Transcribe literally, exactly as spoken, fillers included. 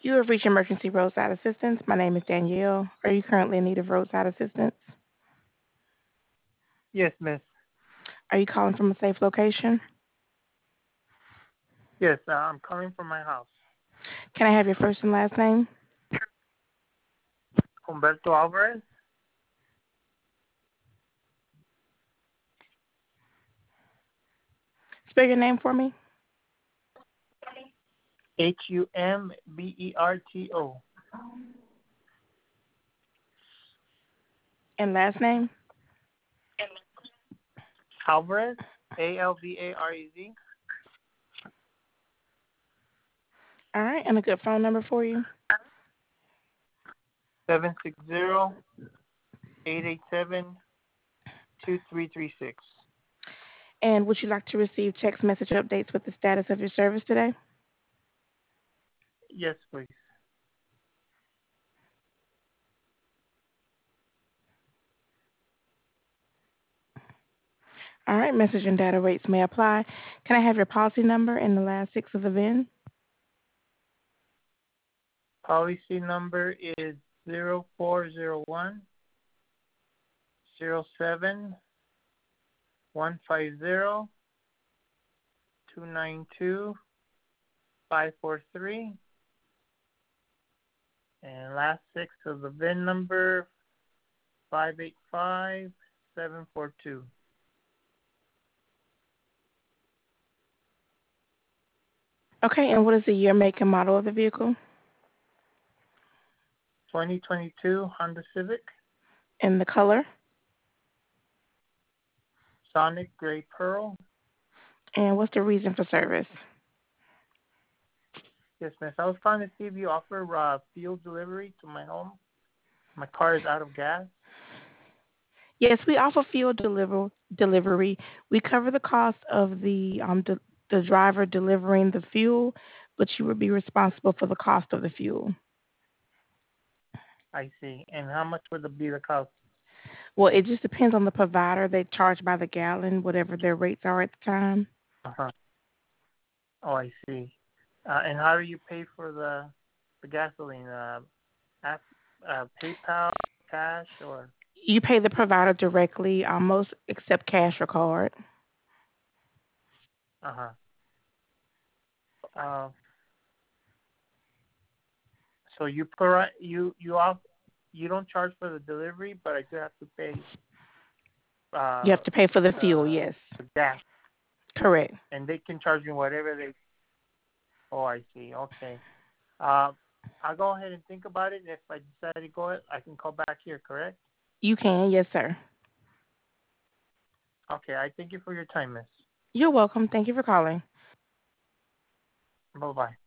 You have reached Emergency Roadside Assistance. My name is Danielle. Are you currently in need of roadside assistance? Yes, miss. Are you calling from a safe location? Yes, uh, I'm calling from my house. Can I have your first and last name? Humberto Alvarez, Spell your name for me. H U M B E R T O. And last name? Alvarez, A L V A R E Z, All right, and a good phone number for you. seven six zero eight eight seven two three three six. And would you like to receive text message updates with the status of your service today? Yes, please. All right, message and data rates may apply. Can I have your policy number and the last six of the V I N? Policy number is zero four zero one zero seven one five zero two nine two five four three, and last six of the V I N number five eight five seven four two. Okay, and what is the year, make, and model of the vehicle? twenty twenty-two Honda Civic, And the color? Sonic Gray Pearl. And what's the reason for service? Yes, miss. I was calling to see if you offer uh, fuel delivery to my home. My car is out of gas. Yes, we offer fuel deliver, delivery. We cover the cost of the um, de- the driver delivering the fuel, but you would be responsible for the cost of the fuel. I see. And how much would it be the cost? Well, it just depends on the provider. They charge by the gallon, whatever their rates are at the time. Uh-huh. Oh, I see. Uh, and how do you pay for the the gasoline? Uh, app, uh, PayPal, cash, or? You pay the provider directly. Um, most accept cash or card. Uh-huh. Uh, so you pro- you you off you don't charge for the delivery, but I do have to pay You uh have to pay for the fuel. the, Yes, the gas, correct. and they can charge me whatever they. Oh, I see. Okay. Uh, I'll go ahead and think about it. If I decide to go, I can call back here. Correct? You can. Yes, sir. Okay. I thank you for your time, Miss. You're welcome. Thank you for calling. Bye bye.